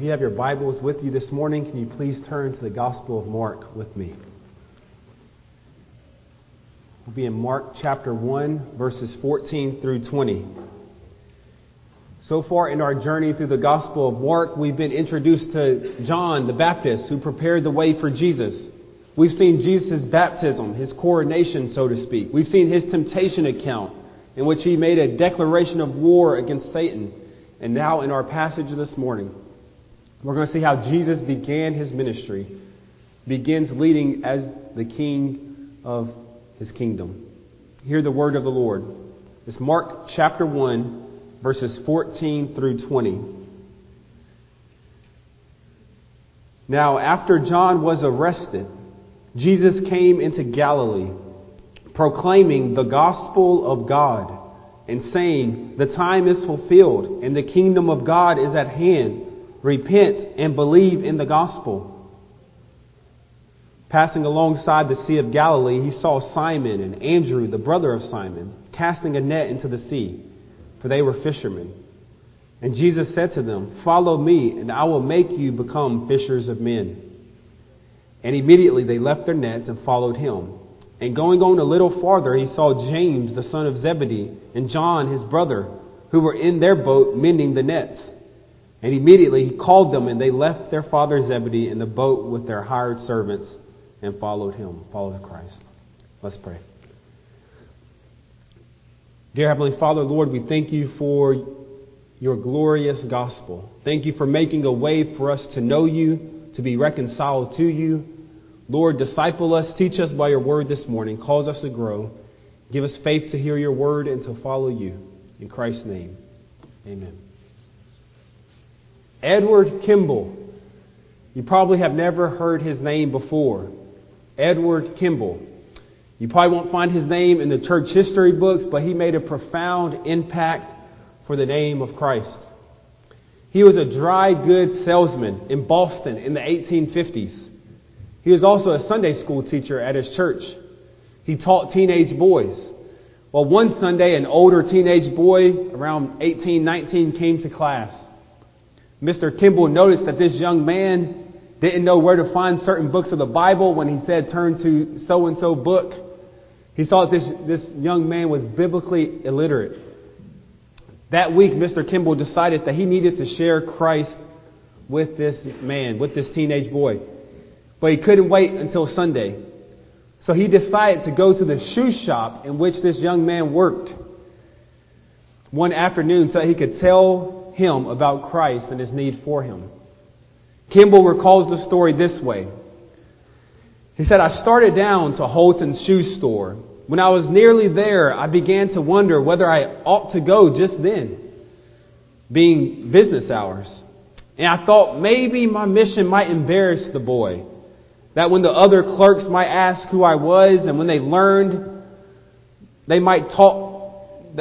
If you have your Bibles with you this morning, can you please turn to the Gospel of Mark with me? We'll be in Mark chapter 1, verses 14 through 20. So far in our journey through the Gospel of Mark, we've been introduced to John the Baptist, who prepared the way for Jesus. We've seen Jesus' baptism, his coronation, so to speak. We've seen his temptation account, in which he made a declaration of war against Satan. And now in our passage this morning, we're going to see how Jesus began his ministry, begins leading as the king of his kingdom. Hear the word of the Lord. It's Mark chapter 1, verses 14 through 20. Now, after John was arrested, Jesus came into Galilee, proclaiming the gospel of God, and saying, "The time is fulfilled, and the kingdom of God is at hand. Repent and believe in the gospel." Passing alongside the Sea of Galilee, he saw Simon and Andrew, the brother of Simon, casting a net into the sea, for they were fishermen. And Jesus said to them, "Follow me, and I will make you become fishers of men." And immediately they left their nets and followed him. And going on a little farther, he saw James, the son of Zebedee, and John, his brother, who were in their boat mending the nets. And immediately he called them, and they left their father Zebedee in the boat with their hired servants and followed him, followed Christ. Let's pray. Dear Heavenly Father, Lord, we thank you for your glorious gospel. Thank you for making a way for us to know you, to be reconciled to you. Lord, disciple us, teach us by your word this morning. Cause us to grow. Give us faith to hear your word and to follow you. In Christ's name, amen. Edward Kimball. You probably have never heard his name before. Edward Kimball. You probably won't find his name in the church history books, but he made a profound impact for the name of Christ. He was a dry goods salesman in Boston in the 1850s. He was also a Sunday school teacher at his church. He taught teenage boys. Well, one Sunday, an older teenage boy around 18, 19 came to class. Mr. Kimball noticed that this young man didn't know where to find certain books of the Bible when he said, "Turn to so-and-so book." He saw that this young man was biblically illiterate. That week, Mr. Kimball decided that he needed to share Christ with this man, with this teenage boy. But he couldn't wait until Sunday. So he decided to go to the shoe shop in which this young man worked one afternoon so he could tell him about Christ and his need for him. Kimball recalls the story this way. He said, "I started down to Holton's shoe store. When I was nearly there, I began to wonder whether I ought to go just then, being business hours. And I thought maybe my mission might embarrass the boy, that when the other clerks might ask who I was, and when they learned, might taunt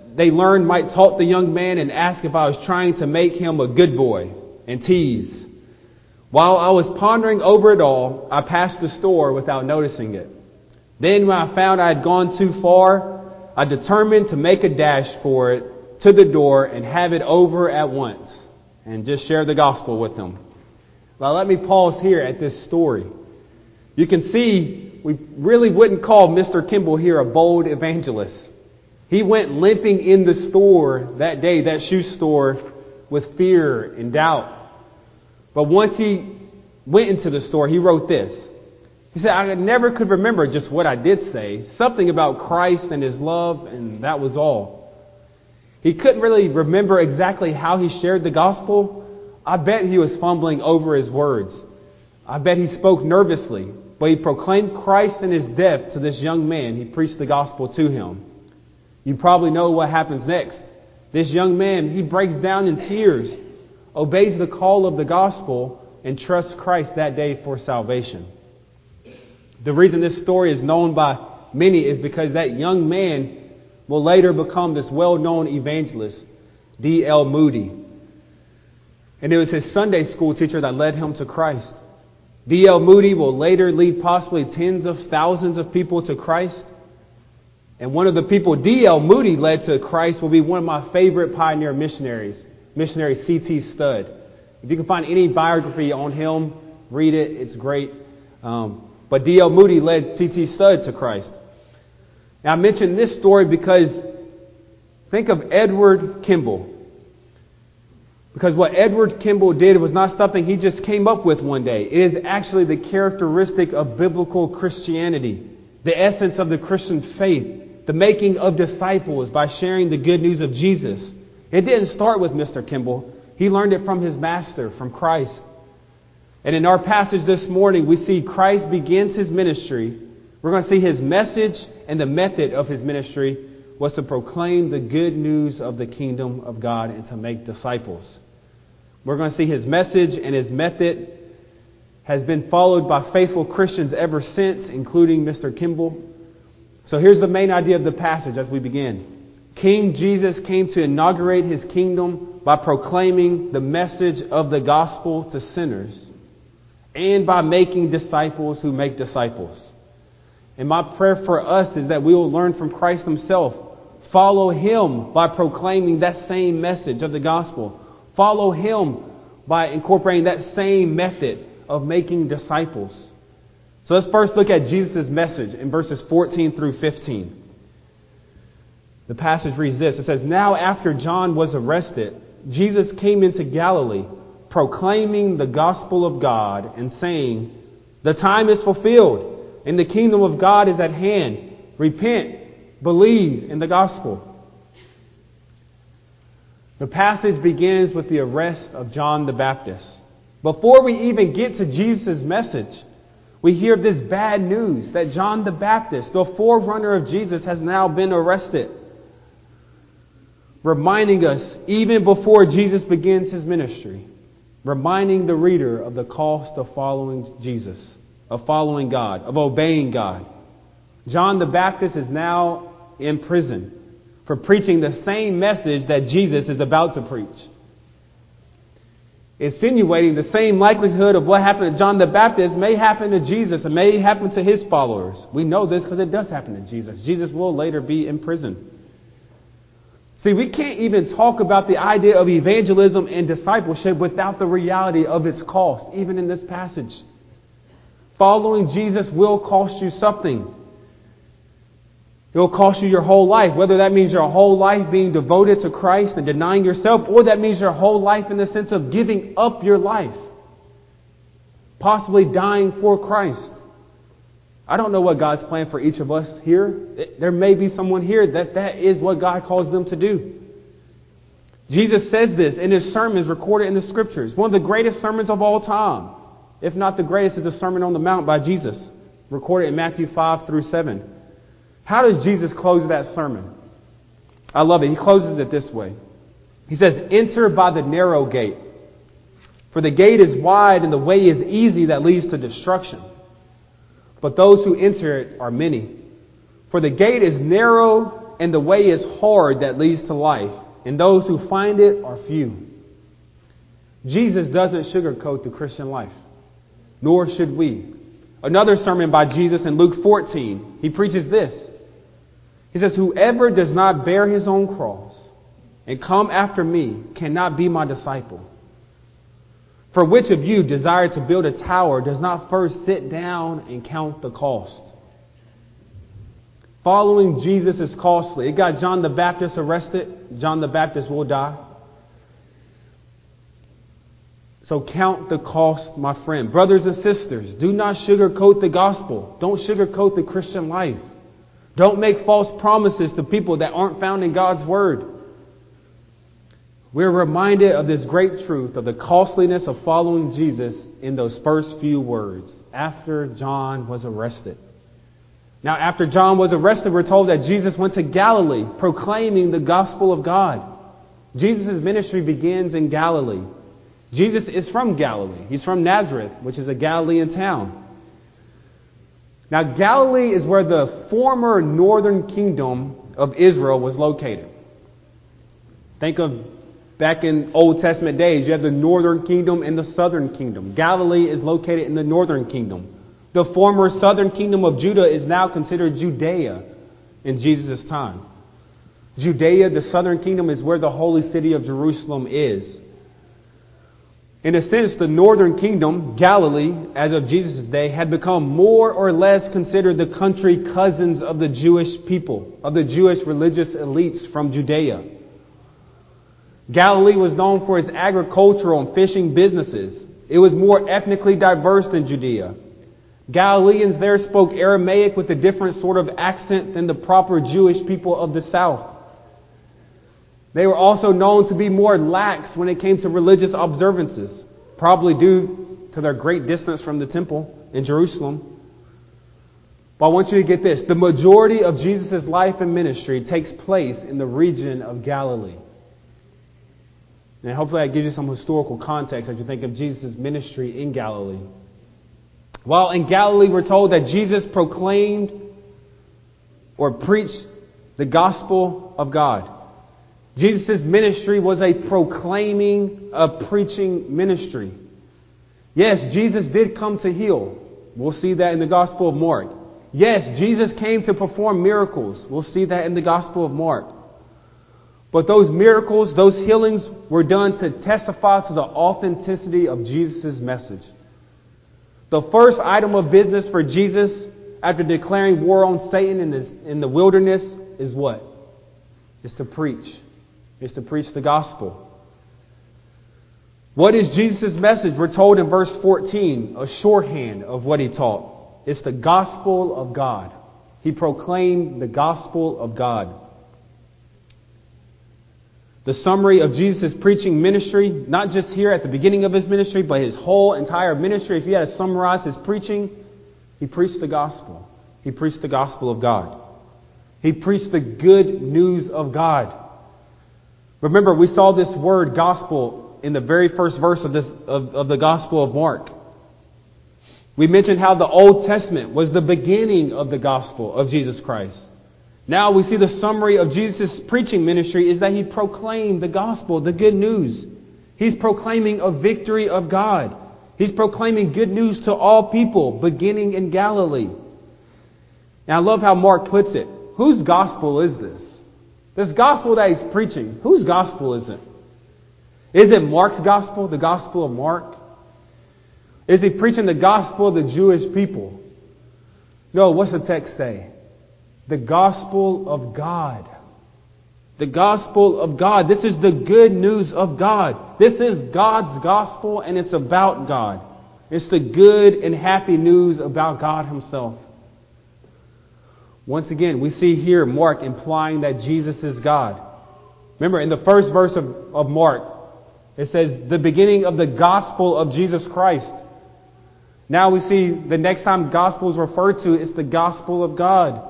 the young man and ask if I was trying to make him a good boy and tease. While I was pondering over it all, I passed the store without noticing it. Then when I found I had gone too far, I determined to make a dash for it to the door and have it over at once and just share the gospel with them." Now let me pause here at this story. You can see we really wouldn't call Mr. Kimball here a bold evangelist. He went limping in the store that day, that shoe store, with fear and doubt. But once he went into the store, he wrote this. He said, "I never could remember just what I did say. Something about Christ and his love, and that was all." He couldn't really remember exactly how he shared the gospel. I bet he was fumbling over his words. I bet he spoke nervously. But he proclaimed Christ and his death to this young man. He preached the gospel to him. You probably know what happens next. This young man, he breaks down in tears, obeys the call of the gospel, and trusts Christ that day for salvation. The reason this story is known by many is because that young man will later become this well-known evangelist, D.L. Moody. And it was his Sunday school teacher that led him to Christ. D.L. Moody will later lead possibly tens of thousands of people to Christ. And one of the people D.L. Moody led to Christ will be one of my favorite pioneer missionaries, missionary C.T. Studd. If you can find any biography on him, read it. It's great. But D.L. Moody led C.T. Studd to Christ. Now, I mention this story because think of Edward Kimball. Because what Edward Kimball did was not something he just came up with one day. It is actually the characteristic of biblical Christianity, the essence of the Christian faith, the making of disciples by sharing the good news of Jesus. It didn't start with Mr. Kimball. He learned it from his master, from Christ. And in our passage this morning, we see Christ begins his ministry. We're going to see his message, and the method of his ministry was to proclaim the good news of the kingdom of God and to make disciples. We're going to see his message, and his method has been followed by faithful Christians ever since, including Mr. Kimball. So here's the main idea of the passage as we begin. King Jesus came to inaugurate his kingdom by proclaiming the message of the gospel to sinners and by making disciples who make disciples. And my prayer for us is that we will learn from Christ himself. Follow him by proclaiming that same message of the gospel. Follow him by incorporating that same method of making disciples. So let's first look at Jesus' message in verses 14 through 15. The passage reads this. It says, "Now after John was arrested, Jesus came into Galilee, proclaiming the gospel of God and saying, 'The time is fulfilled, and the kingdom of God is at hand. Repent, believe in the gospel.'" The passage begins with the arrest of John the Baptist. Before we even get to Jesus' message, we hear this bad news that John the Baptist, the forerunner of Jesus, has now been arrested. Reminding us, even before Jesus begins his ministry, reminding the reader of the cost of following Jesus, of following God, of obeying God. John the Baptist is now in prison for preaching the same message that Jesus is about to preach. Insinuating the same likelihood of what happened to John the Baptist may happen to Jesus and may happen to his followers. We know this because it does happen to Jesus. Jesus will later be in prison. See, we can't even talk about the idea of evangelism and discipleship without the reality of its cost, even in this passage. Following Jesus will cost you something. It will cost you your whole life, whether that means your whole life being devoted to Christ and denying yourself, or that means your whole life in the sense of giving up your life, possibly dying for Christ. I don't know what God's plan for each of us here. There may be someone here that is what God calls them to do. Jesus says this in his sermons recorded in the Scriptures. One of the greatest sermons of all time, if not the greatest, is the Sermon on the Mount by Jesus, recorded in Matthew 5 through 7. How does Jesus close that sermon? I love it. He closes it this way. He says, "Enter by the narrow gate, for the gate is wide and the way is easy that leads to destruction. But those who enter it are many. For the gate is narrow and the way is hard that leads to life, and those who find it are few." Jesus doesn't sugarcoat the Christian life, nor should we. Another sermon by Jesus in Luke 14, he preaches this. He says, "Whoever does not bear his own cross and come after me cannot be my disciple. For which of you, desire to build a tower, does not first sit down and count the cost?" Following Jesus is costly. It got John the Baptist arrested. John the Baptist will die. So count the cost, my friend. Brothers and sisters, do not sugarcoat the gospel. Don't sugarcoat the Christian life. Don't make false promises to people that aren't found in God's Word. We're reminded of this great truth of the costliness of following Jesus in those first few words, after John was arrested. Now, after John was arrested, we're told that Jesus went to Galilee, proclaiming the gospel of God. Jesus' ministry begins in Galilee. Jesus is from Galilee. He's from Nazareth, which is a Galilean town. Now, Galilee is where the former northern kingdom of Israel was located. Think of back in Old Testament days, you have the northern kingdom and the southern kingdom. Galilee is located in the northern kingdom. The former southern kingdom of Judah is now considered Judea in Jesus' time. Judea, the southern kingdom, is where the holy city of Jerusalem is. In a sense, the northern kingdom, Galilee, as of Jesus' day, had become more or less considered the country cousins of the Jewish people, of the Jewish religious elites from Judea. Galilee was known for its agricultural and fishing businesses. It was more ethnically diverse than Judea. Galileans there spoke Aramaic with a different sort of accent than the proper Jewish people of the south. They were also known to be more lax when it came to religious observances, probably due to their great distance from the temple in Jerusalem. But I want you to get this. The majority of Jesus' life and ministry takes place in the region of Galilee. And hopefully that gives you some historical context as you think of Jesus' ministry in Galilee. While in Galilee we're told that Jesus proclaimed or preached the gospel of God. Jesus' ministry was a proclaiming, a preaching ministry. Yes, Jesus did come to heal. We'll see that in the Gospel of Mark. Yes, Jesus came to perform miracles. We'll see that in the Gospel of Mark. But those miracles, those healings were done to testify to the authenticity of Jesus' message. The first item of business for Jesus after declaring war on Satan in the wilderness is what? Is to preach. Is to preach the gospel. What is Jesus' message? We're told in verse 14, a shorthand of what he taught. It's the gospel of God. He proclaimed the gospel of God. The summary of Jesus' preaching ministry, not just here at the beginning of his ministry, but his whole entire ministry, if you had to summarize his preaching, he preached the gospel. He preached the gospel of God. He preached the good news of God. Remember, we saw this word gospel in the very first verse of the Gospel of Mark. We mentioned how the Old Testament was the beginning of the gospel of Jesus Christ. Now we see the summary of Jesus' preaching ministry is that he proclaimed the gospel, the good news. He's proclaiming a victory of God. He's proclaiming good news to all people, beginning in Galilee. Now I love how Mark puts it. Whose gospel is this? This gospel that he's preaching, whose gospel is it? Is it Mark's gospel, the gospel of Mark? Is he preaching the gospel of the Jewish people? No, what's the text say? The gospel of God. The gospel of God. This is the good news of God. This is God's gospel and it's about God. It's the good and happy news about God himself. Once again, we see here Mark implying that Jesus is God. Remember, in the first verse of Mark, it says the beginning of the gospel of Jesus Christ. Now we see the next time gospel is referred to, it's the gospel of God.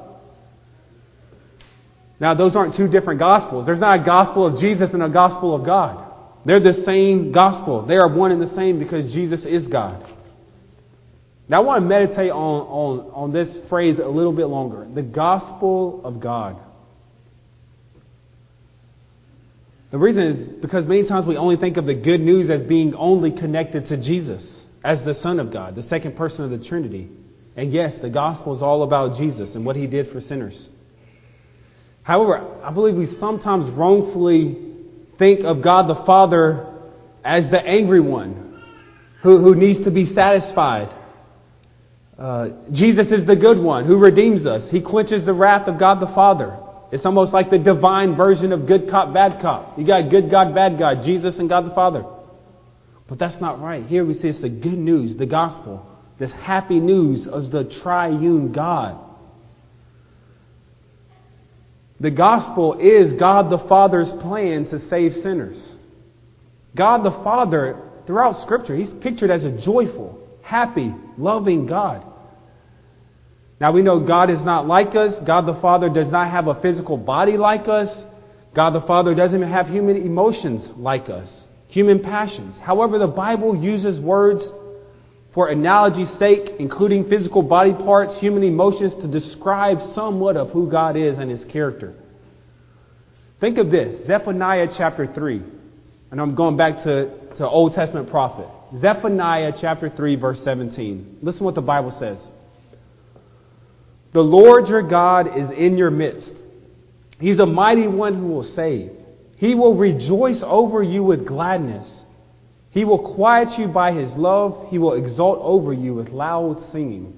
Now those aren't two different gospels. There's not a gospel of Jesus and a gospel of God. They're the same gospel. They are one and the same because Jesus is God. Now I want to meditate on this phrase a little bit longer. The gospel of God. The reason is because many times we only think of the good news as being only connected to Jesus as the Son of God, the second person of the Trinity. And yes, the gospel is all about Jesus and what he did for sinners. However, I believe we sometimes wrongfully think of God the Father as the angry one who needs to be satisfied. Jesus is the good one who redeems us. He quenches the wrath of God the Father. It's almost like the divine version of good cop, bad cop. You got good God, bad God, Jesus and God the Father. But that's not right. Here we see it's the good news, the gospel, this happy news of the triune God. The gospel is God the Father's plan to save sinners. God the Father, throughout Scripture, he's pictured as a joyful, happy, loving God. Now we know God is not like us. God the Father does not have a physical body like us. God the Father doesn't even have human emotions like us, human passions. However, the Bible uses words for analogy's sake, including physical body parts, human emotions, to describe somewhat of who God is and his character. Think of this, Zephaniah chapter 3. And I'm going back to Old Testament prophet. Zephaniah chapter 3, verse 17. Listen what the Bible says. The Lord your God is in your midst. He's a mighty one who will save. He will rejoice over you with gladness. He will quiet you by His love. He will exult over you with loud singing.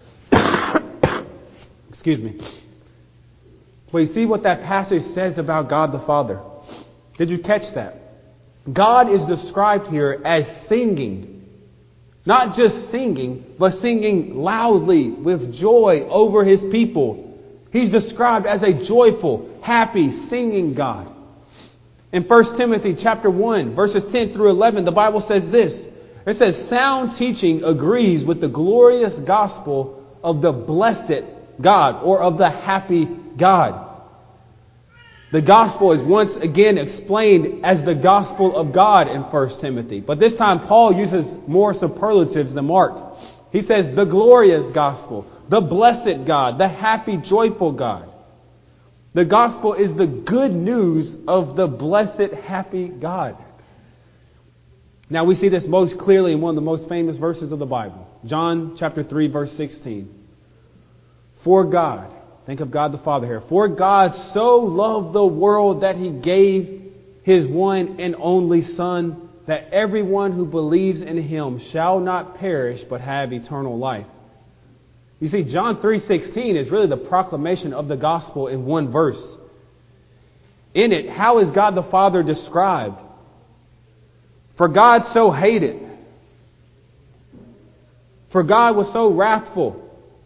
Excuse me. But you see what that passage says about God the Father. Did you catch that? God is described here as singing. Not just singing, but singing loudly with joy over His people. He's described as a joyful, happy, singing God. In 1 Timothy chapter 1, verses 10 through 11, the Bible says this. It says, sound teaching agrees with the glorious gospel of the blessed God, or of the happy God. The gospel is once again explained as the gospel of God in 1 Timothy. But this time Paul uses more superlatives than Mark. He says the glorious gospel, the blessed God, the happy, joyful God. The gospel is the good news of the blessed, happy God. Now we see this most clearly in one of the most famous verses of the Bible. John chapter 3, verse 16. For God, think of God the Father here. For God so loved the world that He gave His one and only Son, that everyone who believes in Him shall not perish but have eternal life. You see, John 3:16 is really the proclamation of the gospel in one verse. In it, how is God the Father described? For God so hated. For God was so wrathful.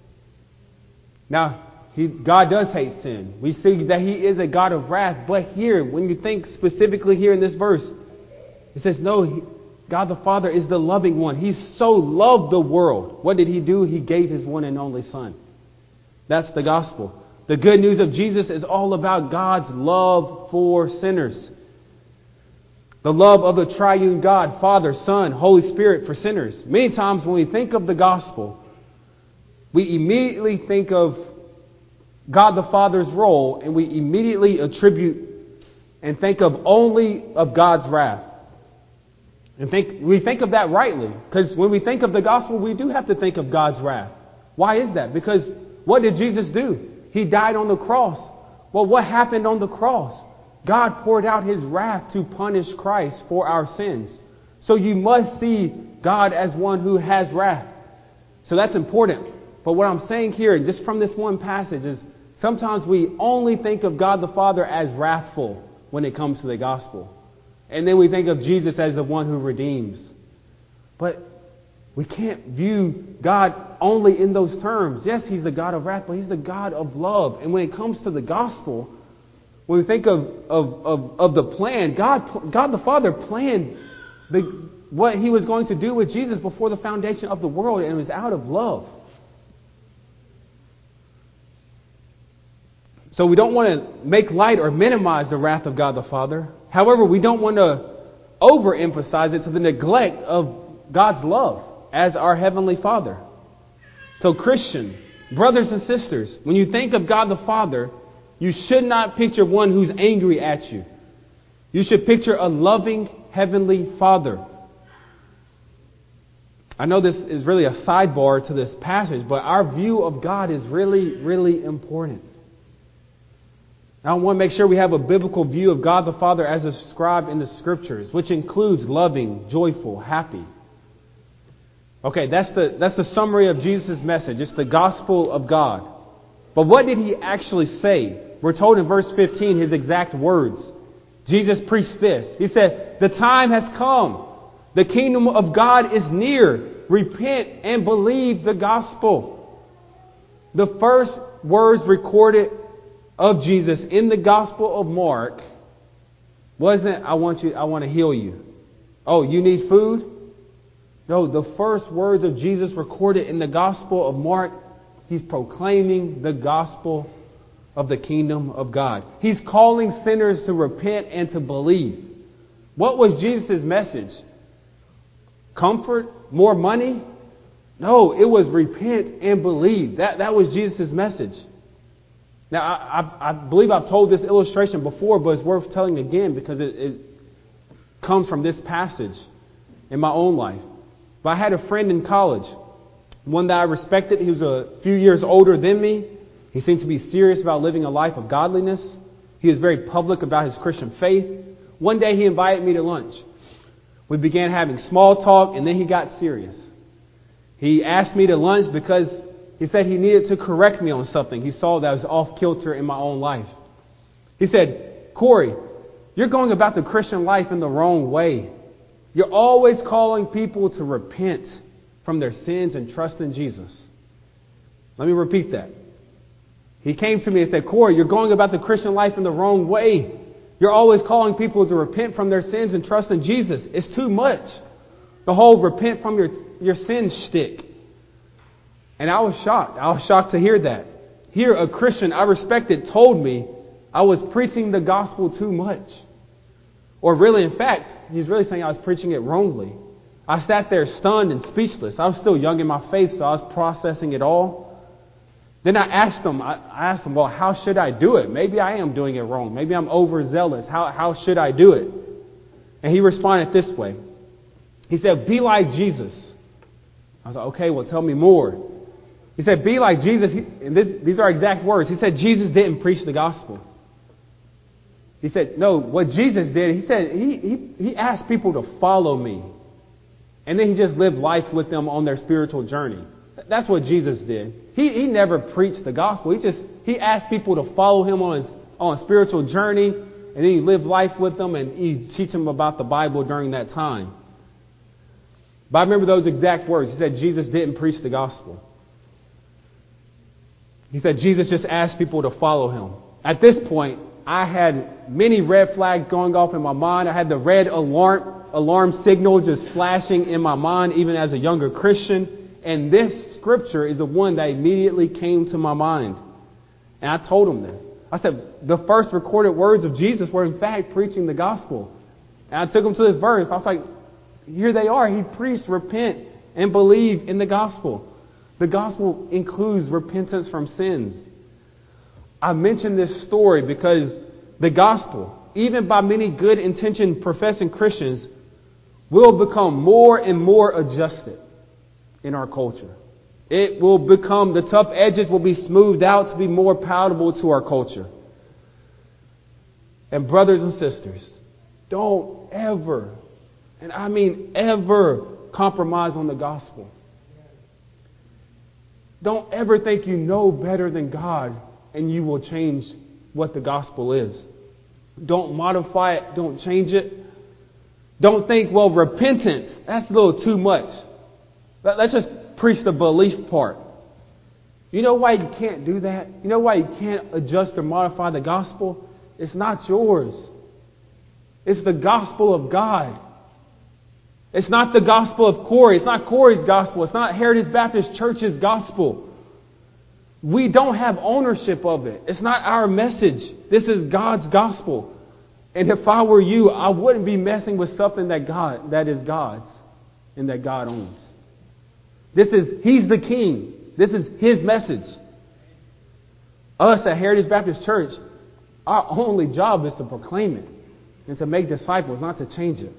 Now, God does hate sin. We see that He is a God of wrath. But here, when you think specifically here in this verse, it says, no, God the Father is the loving one. He so loved the world. What did He do? He gave His one and only Son. That's the gospel. The good news of Jesus is all about God's love for sinners. The love of the triune God, Father, Son, Holy Spirit for sinners. Many times when we think of the gospel, we immediately think of God the Father's role, and we immediately attribute and think of only of God's wrath. And we think of that rightly, because when we think of the gospel, we do have to think of God's wrath. Why is that? Because what did Jesus do? He died on the cross. Well, what happened on the cross? God poured out His wrath to punish Christ for our sins. So you must see God as one who has wrath. So that's important. But what I'm saying here, just from this one passage, is sometimes we only think of God the Father as wrathful when it comes to the gospel. And then we think of Jesus as the one who redeems. But we can't view God only in those terms. Yes, He's the God of wrath, but He's the God of love. And when it comes to the gospel, when we think of the plan, God the Father planned what He was going to do with Jesus before the foundation of the world, and it was out of love. So we don't want to make light or minimize the wrath of God the Father. However, we don't want to overemphasize it to the neglect of God's love as our Heavenly Father. So Christian, brothers and sisters, when you think of God the Father, you should not picture one who's angry at you. You should picture a loving Heavenly Father. I know this is really a sidebar to this passage, but our view of God is really, really important. I want to make sure we have a biblical view of God the Father as described in the Scriptures, which includes loving, joyful, happy. Okay, that's the summary of Jesus' message. It's the gospel of God. But what did He actually say? We're told in verse 15 His exact words. Jesus preached this. He said, "The time has come. The kingdom of God is near. Repent and believe the gospel." The first words recorded of Jesus in the Gospel of Mark wasn't, I want to heal you. Oh, you need food? No, the first words of Jesus recorded in the Gospel of Mark, He's proclaiming the gospel of the kingdom of God. He's calling sinners to repent and to believe. What was Jesus' message? Comfort? More money? No, it was repent and believe. That was Jesus' message. Now, I believe I've told this illustration before, but it's worth telling again because it comes from this passage in my own life. But I had a friend in college, one that I respected. He was a few years older than me. He seemed to be serious about living a life of godliness. He was very public about his Christian faith. One day he invited me to lunch. We began having small talk, and then he got serious. He asked me to lunch because he said he needed to correct me on something he saw that was off kilter in my own life. He said, Corey, you're going about the Christian life in the wrong way. You're always calling people to repent from their sins and trust in Jesus. Let me repeat that. He came to me and said, Corey, you're going about the Christian life in the wrong way. You're always calling people to repent from their sins and trust in Jesus. It's too much. The whole repent from your sins shtick. And I was shocked. I was shocked to hear that. Here, a Christian I respected told me I was preaching the gospel too much. Or really, in fact, he's really saying I was preaching it wrongly. I sat there stunned and speechless. I was still young in my faith, so I was processing it all. Then I asked him, well, how should I do it? Maybe I am doing it wrong. Maybe I'm overzealous. How should I do it? And he responded this way. He said, be like Jesus. I was like, okay, well, tell me more. He said, be like Jesus. And these are exact words. He said, Jesus didn't preach the gospel. He said, no, what Jesus did, he said, he asked people to follow me. And then he just lived life with them on their spiritual journey. That's what Jesus did. He never preached the gospel. He asked people to follow him on a spiritual journey, and then he lived life with them, and he teach them about the Bible during that time. But I remember those exact words. He said Jesus didn't preach the gospel. He said Jesus just asked people to follow him. At this point, I had many red flags going off in my mind. I had the red alarm signal just flashing in my mind, even as a younger Christian. And this scripture is the one that immediately came to my mind. And I told him this. I said, the first recorded words of Jesus were in fact preaching the gospel. And I took him to this verse. I was like, here they are. He preached, repent, and believe in the gospel. The gospel includes repentance from sins. I mention this story because the gospel, even by many good-intentioned professing Christians, will become more and more adjusted in our culture. It will become, the tough edges will be smoothed out to be more palatable to our culture. And brothers and sisters, don't ever, and I mean ever, compromise on the gospel. Don't ever think you know better than God and you will change what the gospel is. Don't modify it. Don't change it. Don't think, well, repentance, that's a little too much. Let's just preach the belief part. You know why you can't do that? You know why you can't adjust or modify the gospel? It's not yours. It's the gospel of God. It's not the gospel of Corey. It's not Corey's gospel. It's not Heritage Baptist Church's gospel. We don't have ownership of it. It's not our message. This is God's gospel. And if I were you, I wouldn't be messing with something that is God's and that God owns. He's the king. This is his message. Us at Heritage Baptist Church, our only job is to proclaim it and to make disciples, not to change it.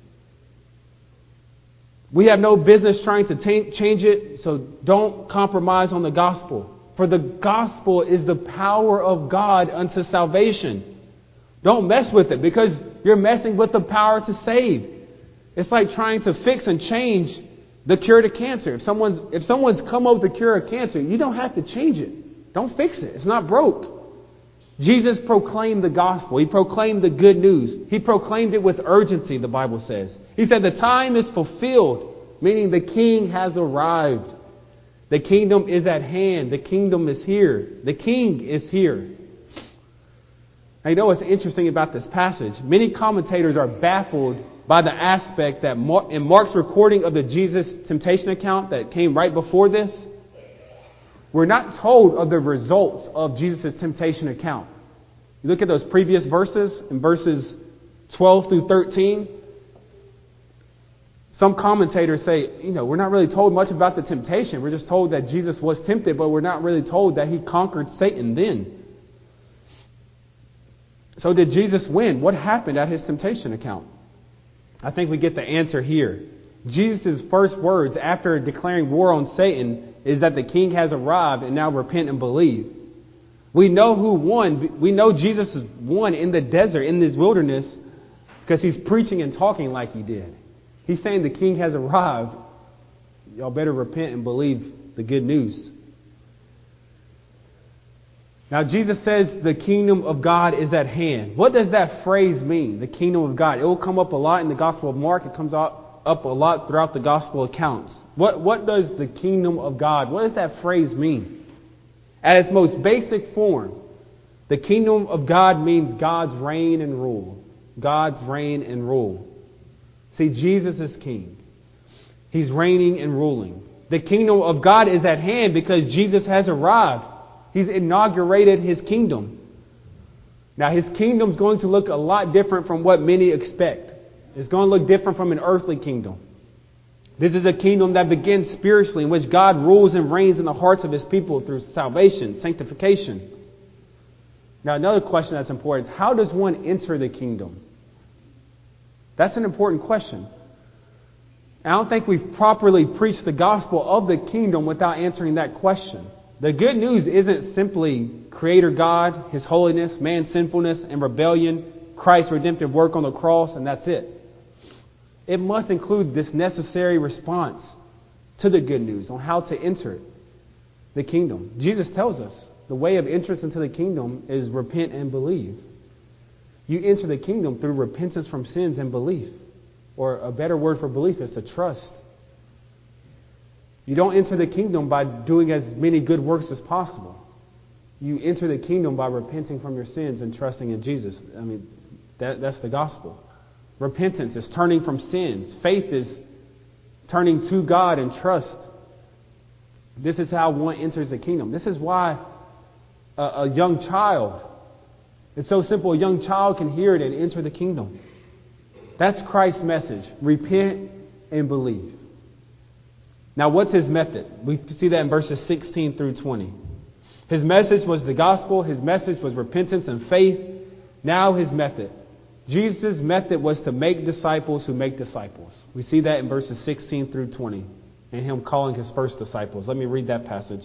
We have no business trying to change it, so don't compromise on the gospel. For the gospel is the power of God unto salvation. Don't mess with it because you're messing with the power to save. It's like trying to fix and change the cure to cancer. If someone's come up with the cure of cancer, you don't have to change it. Don't fix it. It's not broke. Jesus proclaimed the gospel. He proclaimed the good news. He proclaimed it with urgency, the Bible says. He said the time is fulfilled, meaning the king has arrived. The kingdom is at hand. The kingdom is here. The king is here. Now, you know what's interesting about this passage? Many commentators are baffled by the aspect that in Mark's recording of the Jesus temptation account that came right before this, we're not told of the results of Jesus' temptation account. You look at those previous verses, in verses 12 through 13, some commentators say, we're not really told much about the temptation. We're just told that Jesus was tempted, but we're not really told that he conquered Satan then. So did Jesus win? What happened at his temptation account? I think we get the answer here. Jesus' first words after declaring war on Satan is that the king has arrived and now repent and believe. We know who won. We know Jesus won in the desert, in this wilderness, because he's preaching and talking like he did. He's saying the king has arrived. Y'all better repent and believe the good news. Now, Jesus says the kingdom of God is at hand. What does that phrase mean, the kingdom of God? It will come up a lot in the Gospel of Mark. It comes up a lot throughout the Gospel accounts. What does the kingdom of God, what does that phrase mean? At its most basic form, the kingdom of God means God's reign and rule. God's reign and rule. See, Jesus is king. He's reigning and ruling. The kingdom of God is at hand because Jesus has arrived. He's inaugurated His kingdom. Now, His kingdom is going to look a lot different from what many expect. It's going to look different from an earthly kingdom. This is a kingdom that begins spiritually, in which God rules and reigns in the hearts of His people through salvation, sanctification. Now, another question that's important is, how does one enter the kingdom? That's an important question. I don't think we've properly preached the gospel of the kingdom without answering that question. The good news isn't simply Creator God, His holiness, man's sinfulness and rebellion, Christ's redemptive work on the cross, and that's it. It must include this necessary response to the good news on how to enter the kingdom. Jesus tells us the way of entrance into the kingdom is repent and believe. You enter the kingdom through repentance from sins and belief. Or a better word for belief is to trust. You don't enter the kingdom by doing as many good works as possible. You enter the kingdom by repenting from your sins and trusting in Jesus. I mean, that's the gospel. Repentance is turning from sins. Faith is turning to God and trust. This is how one enters the kingdom. This is why a young child, it's so simple, a young child can hear it and enter the kingdom. That's Christ's message. Repent and believe. Now, what's His method? We see that in verses 16 through 20. His message was the gospel. His message was repentance and faith. Now His method. Jesus' method was to make disciples who make disciples. We see that in verses 16 through 20. And Him calling His first disciples. Let me read that passage.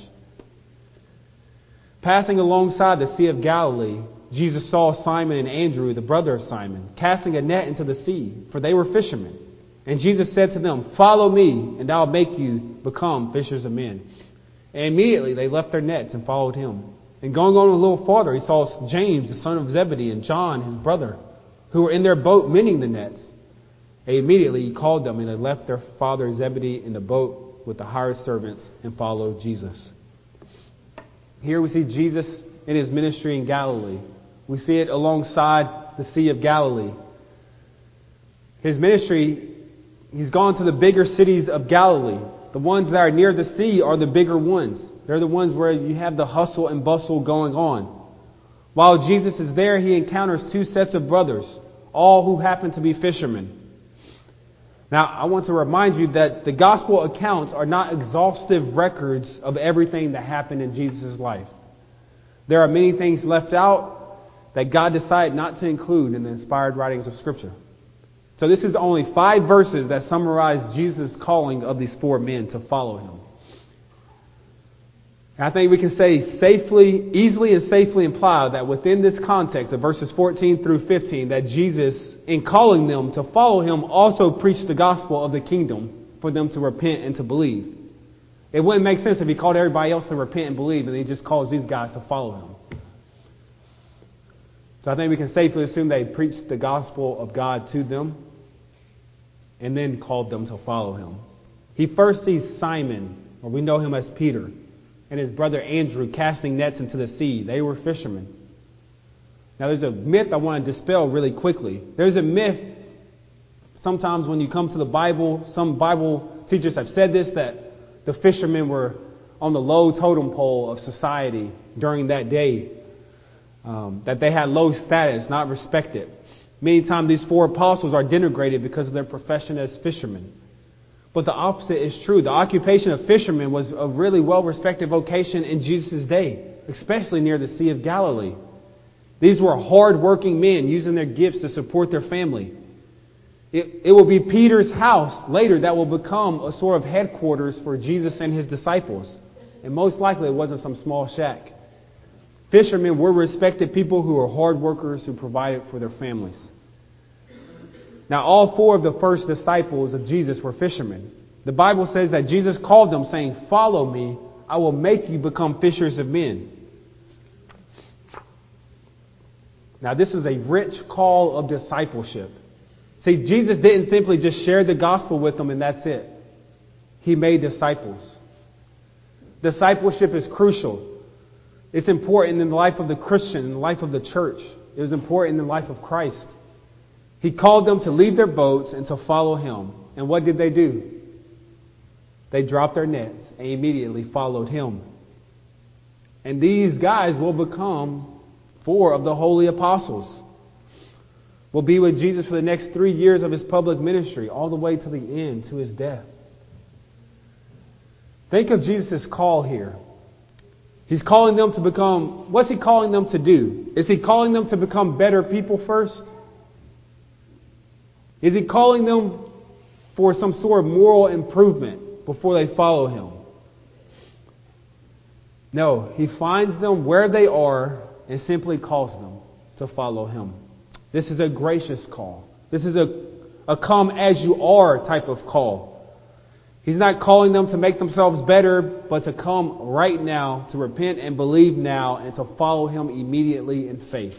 Passing alongside the Sea of Galilee, Jesus saw Simon and Andrew, the brother of Simon, casting a net into the sea, for they were fishermen. And Jesus said to them, "Follow me, and I'll make you become fishers of men." And immediately they left their nets and followed Him. And going on a little farther, He saw James, the son of Zebedee, and John, his brother, who were in their boat mending the nets. And immediately He called them, and they left their father Zebedee in the boat with the hired servants and followed Jesus. Here we see Jesus in His ministry in Galilee. We see it alongside the Sea of Galilee. His ministry, He's gone to the bigger cities of Galilee. The ones that are near the sea are the bigger ones. They're the ones where you have the hustle and bustle going on. While Jesus is there, He encounters two sets of brothers, all who happen to be fishermen. Now, I want to remind you that the gospel accounts are not exhaustive records of everything that happened in Jesus' life. There are many things left out that God decided not to include in the inspired writings of Scripture. So this is only 5 verses that summarize Jesus' calling of these 4 men to follow Him. And I think we can say easily and safely imply that within this context of verses 14 through 15, that Jesus, in calling them to follow Him, also preached the gospel of the kingdom for them to repent and to believe. It wouldn't make sense if He called everybody else to repent and believe and He just calls these guys to follow Him. So I think we can safely assume they preached the gospel of God to them and then called them to follow Him. He first sees Simon, or we know him as Peter, and his brother Andrew casting nets into the sea. They were fishermen. Now there's a myth I want to dispel really quickly. There's a myth sometimes when you come to the Bible, some Bible teachers have said this, that the fishermen were on the low totem pole of society during that day. That they had low status, not respected. Many times these 4 apostles are denigrated because of their profession as fishermen. But the opposite is true. The occupation of fishermen was a really well-respected vocation in Jesus' day, especially near the Sea of Galilee. These were hard-working men using their gifts to support their family. It will be Peter's house later that will become a sort of headquarters for Jesus and His disciples. And most likely it wasn't some small shack. Fishermen were respected people who were hard workers who provided for their families. Now, all four of the first disciples of Jesus were fishermen. The Bible says that Jesus called them, saying, "Follow me, I will make you become fishers of men." Now, this is a rich call of discipleship. See, Jesus didn't simply just share the gospel with them and that's it. He made disciples. Discipleship is crucial. It's important in the life of the Christian, in the life of the church. It was important in the life of Christ. He called them to leave their boats and to follow Him. And what did they do? They dropped their nets and immediately followed Him. And these guys will become 4 of the holy apostles. Will be with Jesus for the next 3 years of His public ministry, all the way to the end, to His death. Think of Jesus' call here. He's calling them to become, what's He calling them to do? Is He calling them to become better people first? Is He calling them for some sort of moral improvement before they follow Him? No, He finds them where they are and simply calls them to follow Him. This is a gracious call. This is a come as you are type of call. He's not calling them to make themselves better, but to come right now, to repent and believe now, and to follow Him immediately in faith.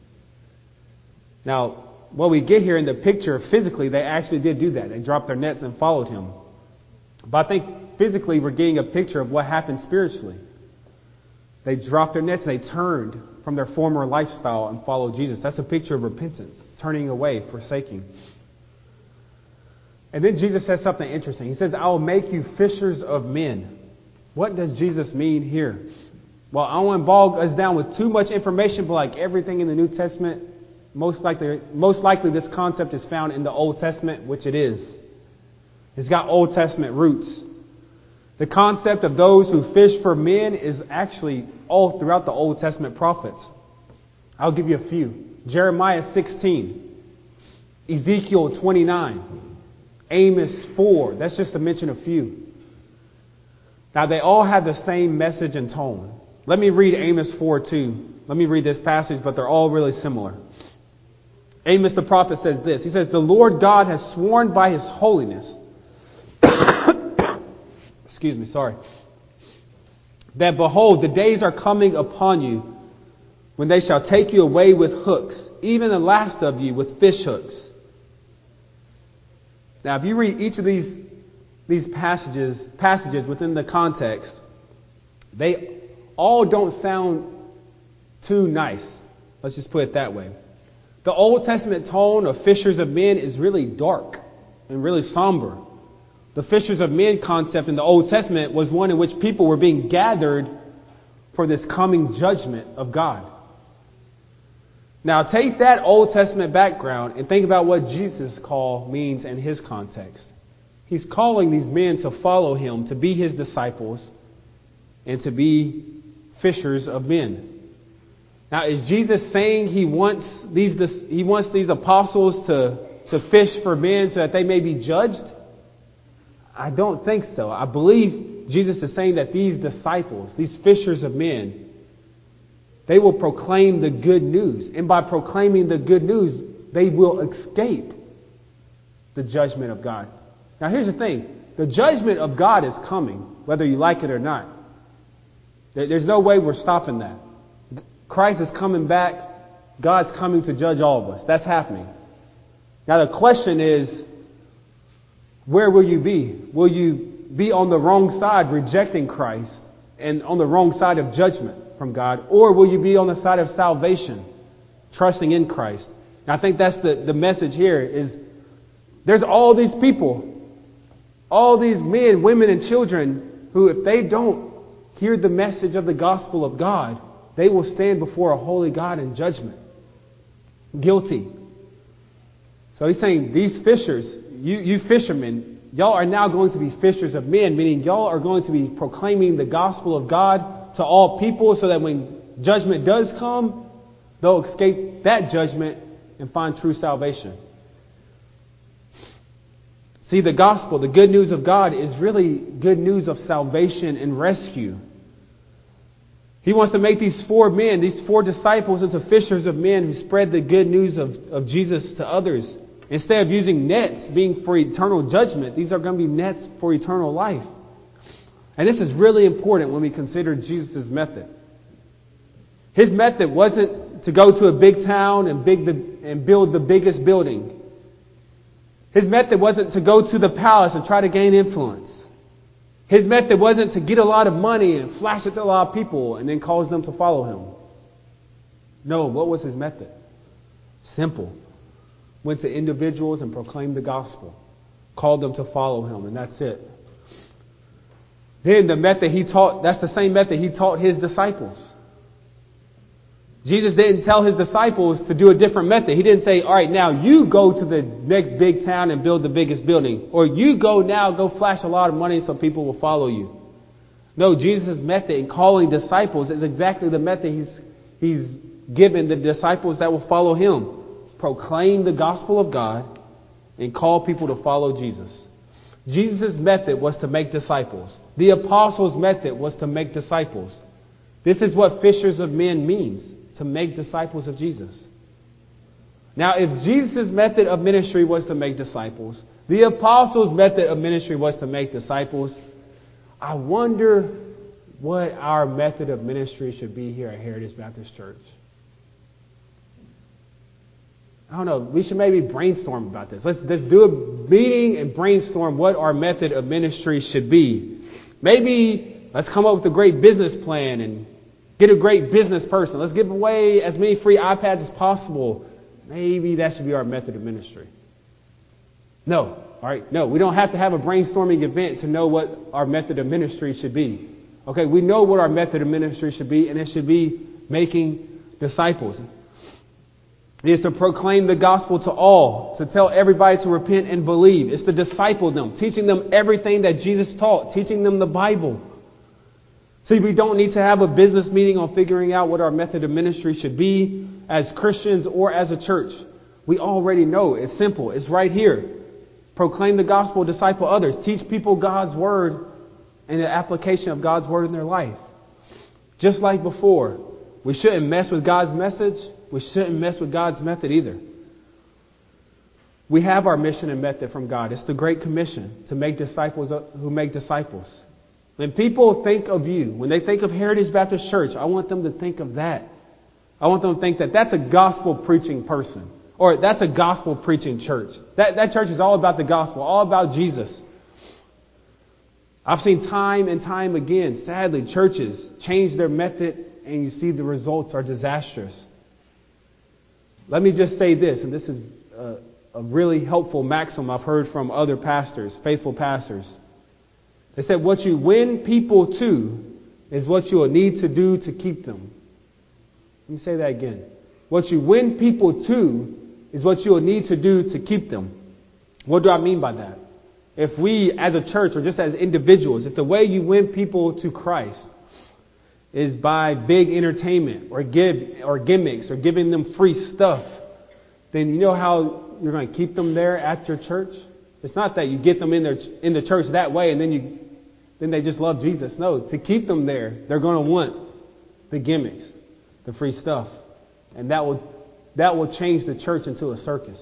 Now, what we get here in the picture, physically, they actually did do that. They dropped their nets and followed Him. But I think physically we're getting a picture of what happened spiritually. They dropped their nets and they turned from their former lifestyle and followed Jesus. That's a picture of repentance, turning away, forsaking. And then Jesus says something interesting. He says, "I will make you fishers of men." What does Jesus mean here? Well, I don't want to bog us down with too much information, but like everything in the New Testament, most likely this concept is found in the Old Testament, which it is. It's got Old Testament roots. The concept of those who fish for men is actually all throughout the Old Testament prophets. I'll give you a few. Jeremiah 16, Ezekiel 29, Amos 4. That's just to mention a few. Now, they all have the same message and tone. Let me read Amos 4 too. Let me read this passage, but they're all really similar. Amos the prophet says this. He says, "The Lord God has sworn by His holiness." That behold, the days are coming upon you when they shall take you away with hooks, even the last of you with fish hooks. Now, if you read each of these passages within the context, they all don't sound too nice. Let's just put it that way. The Old Testament tone of fishers of men is really dark and really somber. The fishers of men concept in the Old Testament was one in which people were being gathered for this coming judgment of God. Now take that Old Testament background and think about what Jesus' call means in His context. He's calling these men to follow Him, to be His disciples, and to be fishers of men. Now, is Jesus saying He wants these apostles to fish for men so that they may be judged? I don't think so. I believe Jesus is saying that these disciples, these fishers of men, they will proclaim the good news. And by proclaiming the good news, they will escape the judgment of God. Now, here's the thing. The judgment of God is coming, whether you like it or not. There's no way we're stopping that. Christ is coming back. God's coming to judge all of us. That's happening. Now, the question is, where will you be? Will you be on the wrong side, rejecting Christ, and on the wrong side of judgment from God? Or will you be on the side of salvation, trusting in Christ? And I think that's the message here is there's all these people, all these men, women, and children who, if they don't hear the message of the gospel of God, they will stand before a holy God in judgment. Guilty. So He's saying, these fishers, you fishermen, y'all are now going to be fishers of men, meaning y'all are going to be proclaiming the gospel of God to all people so that when judgment does come, they'll escape that judgment and find true salvation. See, the gospel, the good news of God, is really good news of salvation and rescue. He wants to make these 4 men, these 4 disciples, into fishers of men who spread the good news of Jesus to others. Instead of using nets being for eternal judgment, these are going to be nets for eternal life. And this is really important when we consider Jesus' method. His method wasn't to go to a big town and build the biggest building. His method wasn't to go to the palace and try to gain influence. His method wasn't to get a lot of money and flash it to a lot of people and then cause them to follow him. No, what was his method? Simple. Went to individuals and proclaimed the gospel. Called them to follow him, and that's it. Then the method he taught, that's the same method he taught his disciples. Jesus didn't tell his disciples to do a different method. He didn't say, all right, now you go to the next big town and build the biggest building. Or you go flash a lot of money so people will follow you. No, Jesus' method in calling disciples is exactly the method he's given the disciples that will follow him. Proclaim the gospel of God and call people to follow Jesus. Jesus' method was to make disciples. The apostles' method was to make disciples. This is what fishers of men means. To make disciples of Jesus. Now, if Jesus' method of ministry was to make disciples, the apostles' method of ministry was to make disciples, I wonder what our method of ministry should be here at Heritage Baptist Church. I don't know. We should maybe brainstorm about this. Let's do a meeting and brainstorm what our method of ministry should be. Maybe let's come up with a great business plan and get a great business person. Let's give away as many free iPads as possible. Maybe that should be our method of ministry. No. All right. No, we don't have to have a brainstorming event to know what our method of ministry should be. Okay, we know what our method of ministry should be, and it should be making disciples. It is to proclaim the gospel to all, to tell everybody to repent and believe. It's to disciple them, teaching them everything that Jesus taught, teaching them the Bible. See, we don't need to have a business meeting on figuring out what our method of ministry should be as Christians or as a church. We already know. It's simple. It's right here. Proclaim the gospel, disciple others. Teach people God's word and the application of God's word in their life. Just like before, we shouldn't mess with God's message. We shouldn't mess with God's method either. We have our mission and method from God. It's the Great Commission to make disciples who make disciples. When people think of you, when they think of Heritage Baptist Church, I want them to think of that. I want them to think that that's a gospel preaching person. Or that's a gospel preaching church. That church is all about the gospel, all about Jesus. I've seen time and time again, sadly, churches change their method and you see the results are disastrous. Let me just say this, and this is a really helpful maxim I've heard from other pastors, faithful pastors. They said, what you win people to is what you will need to do to keep them. Let me say that again. What you win people to is what you will need to do to keep them. What do I mean by that? If we as a church or just as individuals, if the way you win people to Christ is by big entertainment or gimmicks or giving them free stuff, then you know how you're going to keep them there at your church? It's not that you get them in the church that way and then they just love Jesus. No, to keep them there, they're going to want the gimmicks, the free stuff. And that will change the church into a circus.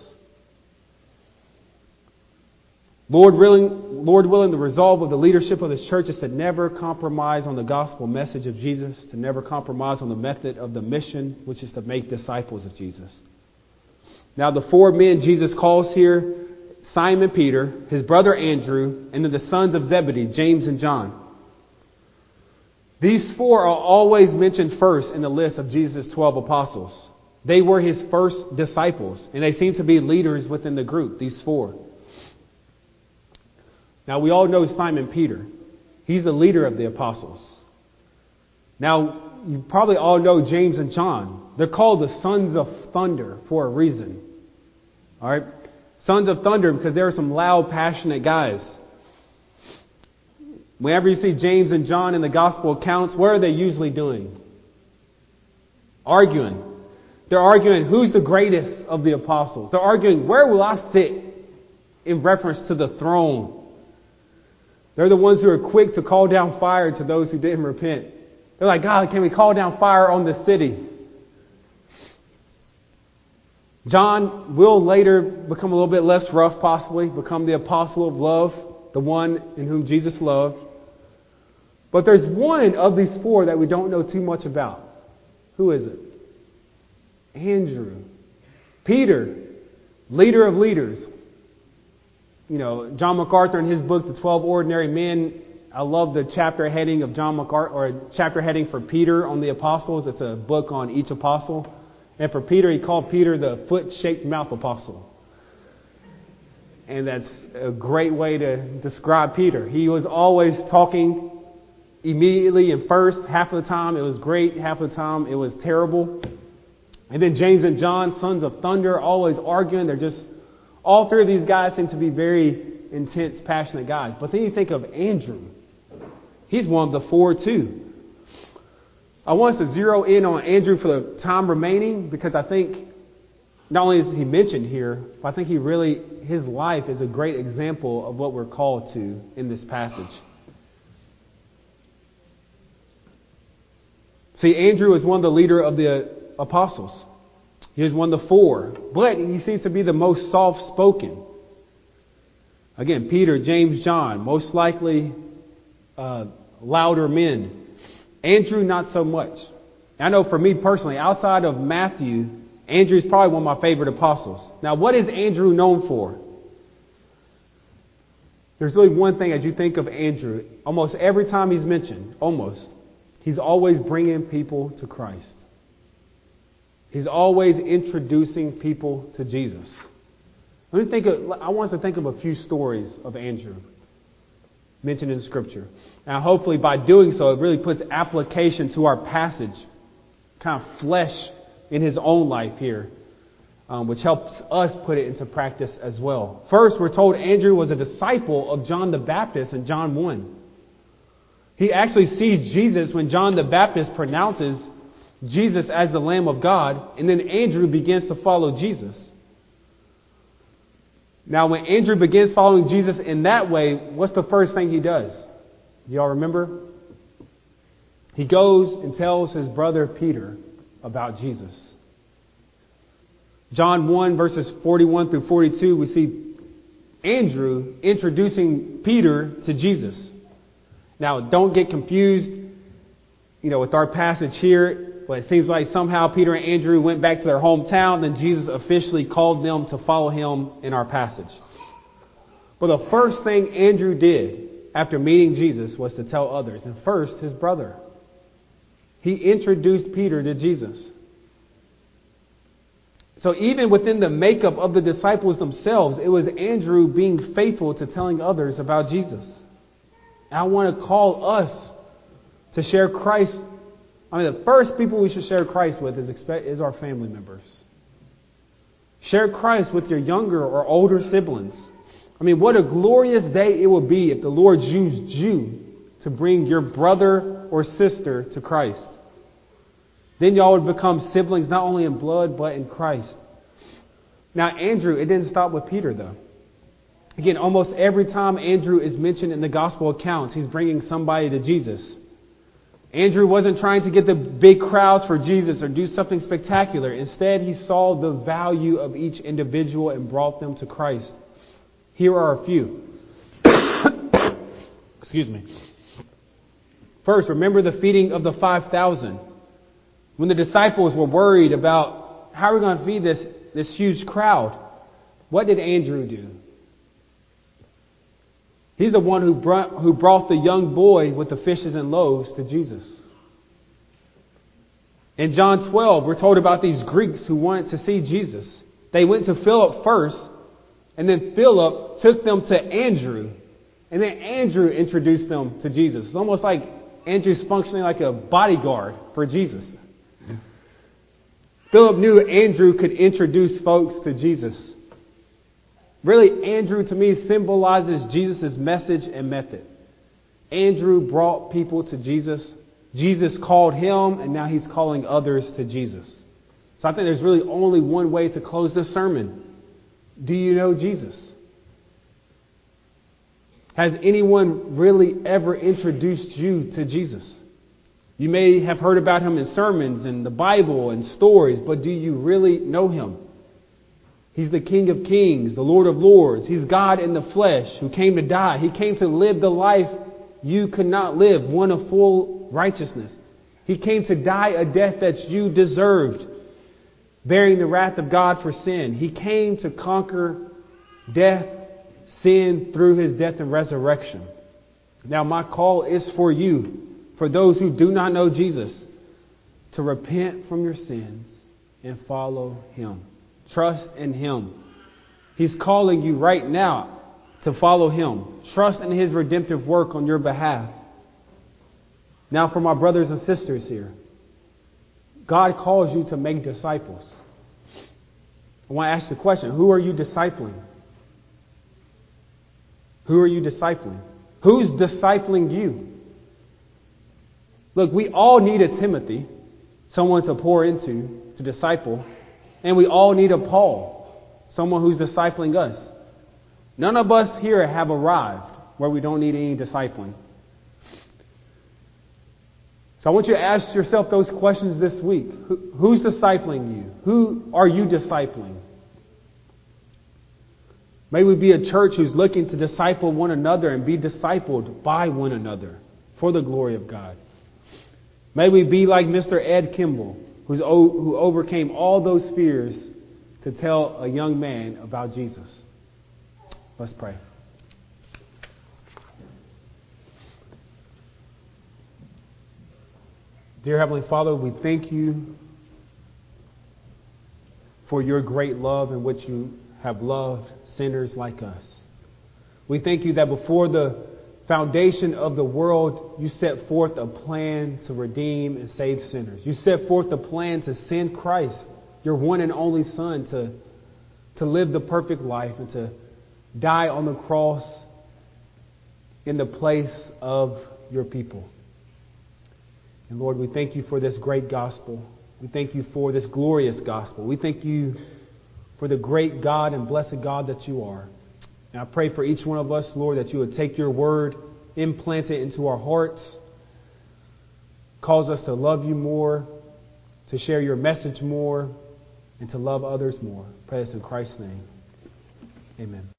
Lord willing, the resolve of the leadership of this church is to never compromise on the gospel message of Jesus, to never compromise on the method of the mission, which is to make disciples of Jesus. Now, the four men Jesus calls here, Simon Peter, his brother Andrew, and then the sons of Zebedee, James and John. These four are always mentioned first in the list of Jesus' 12 apostles. They were his first disciples, and they seem to be leaders within the group, these four. Now, we all know Simon Peter. He's the leader of the apostles. Now, you probably all know James and John. They're called the sons of thunder for a reason. All right? Sons of thunder because they're some loud, passionate guys. Whenever you see James and John in the gospel accounts, what are they usually doing? Arguing. They're arguing who's the greatest of the apostles. They're arguing where will I sit in reference to the throne. They're the ones who are quick to call down fire to those who didn't repent. They're like, God, can we call down fire on the city? John will later become a little bit less rough, possibly, become the apostle of love, the one in whom Jesus loved. But there's one of these four that we don't know too much about. Who is it? Andrew. Peter, leader of leaders. You know, John MacArthur in his book, The 12 Ordinary Men, I love the chapter heading of John MacArthur, or chapter heading for Peter on the apostles. It's a book on each apostle. And for Peter, he called Peter the foot-shaped mouth apostle. And that's a great way to describe Peter. He was always talking immediately and first. Half of the time it was great, half of the time it was terrible. And then James and John, sons of thunder, always arguing. They're just, all three of these guys seem to be very intense, passionate guys. But then you think of Andrew. He's one of the four too. I want us to zero in on Andrew for the time remaining, because I think not only is he mentioned here, but I think his life is a great example of what we're called to in this passage. See, Andrew is one of the leader of the apostles. He is one of the four, but he seems to be the most soft-spoken. Again, Peter, James, John, most likely louder men. Andrew, not so much. I know for me personally, outside of Matthew, Andrew is probably one of my favorite apostles. Now, what is Andrew known for? There's really one thing as you think of Andrew. Almost every time he's mentioned, he's always bringing people to Christ. He's always introducing people to Jesus. I want us to think of a few stories of Andrew mentioned in Scripture. Now, hopefully by doing so, it really puts application to our passage, kind of flesh in his own life here, which helps us put it into practice as well. First, we're told Andrew was a disciple of John the Baptist in John 1. He actually sees Jesus when John the Baptist pronounces Jesus as the Lamb of God, and then Andrew begins to follow Jesus. Now, when Andrew begins following Jesus in that way, what's the first thing he does? Do y'all remember? He goes and tells his brother Peter about Jesus. John 1 verses 41 through 42, we see Andrew introducing Peter to Jesus. Now, don't get confused, with our passage here. But it seems like somehow Peter and Andrew went back to their hometown, then Jesus officially called them to follow him in our passage. But the first thing Andrew did after meeting Jesus was to tell others, and first his brother. He introduced Peter to Jesus. So even within the makeup of the disciples themselves, it was Andrew being faithful to telling others about Jesus. And I want to call us to share Christ. The first people we should share Christ with is our family members. Share Christ with your younger or older siblings. What a glorious day it would be if the Lord used you to bring your brother or sister to Christ. Then y'all would become siblings not only in blood but in Christ. Now, Andrew, it didn't stop with Peter, though. Again, almost every time Andrew is mentioned in the gospel accounts, he's bringing somebody to Jesus. Andrew wasn't trying to get the big crowds for Jesus or do something spectacular. Instead, he saw the value of each individual and brought them to Christ. Here are a few. Excuse me. First, remember the feeding of the 5,000. When the disciples were worried about how are we going to feed this huge crowd, what did Andrew do? He's the one who brought the young boy with the fishes and loaves to Jesus. In John 12, we're told about these Greeks who wanted to see Jesus. They went to Philip first, and then Philip took them to Andrew, and then Andrew introduced them to Jesus. It's almost like Andrew's functioning like a bodyguard for Jesus. Philip knew Andrew could introduce folks to Jesus. Really, Andrew to me symbolizes Jesus' message and method. Andrew brought people to Jesus. Jesus called him, and now he's calling others to Jesus. So I think there's really only one way to close this sermon. Do you know Jesus? Has anyone really ever introduced you to Jesus? You may have heard about him in sermons and the Bible and stories, but do you really know him? He's the King of Kings, the Lord of Lords. He's God in the flesh who came to die. He came to live the life you could not live, one of full righteousness. He came to die a death that you deserved, bearing the wrath of God for sin. He came to conquer death, sin, through his death and resurrection. Now my call is for you, for those who do not know Jesus, to repent from your sins and follow him. Trust in him. He's calling you right now to follow him. Trust in his redemptive work on your behalf. Now for my brothers and sisters here, God calls you to make disciples. I want to ask the question, who are you discipling? Who are you discipling? Who's discipling you? Look, we all need a Timothy, someone to pour into, to disciple. And we all need a Paul, someone who's discipling us. None of us here have arrived where we don't need any discipling. So I want you to ask yourself those questions this week. Who's discipling you? Who are you discipling? May we be a church who's looking to disciple one another and be discipled by one another for the glory of God. May we be like Mr. Ed Kimball, who overcame all those fears to tell a young man about Jesus. Let's pray. Dear Heavenly Father, we thank you for your great love in which you have loved sinners like us. We thank you that before the foundation of the world, you set forth a plan to redeem and save sinners. You set forth a plan to send Christ, your one and only Son, to live the perfect life and to die on the cross in the place of your people. And Lord, we thank you for this great gospel. We thank you for this glorious gospel. We thank you for the great God and blessed God that you are. And I pray for each one of us, Lord, that you would take your word, implant it into our hearts, cause us to love you more, to share your message more, and to love others more. I pray this in Christ's name. Amen.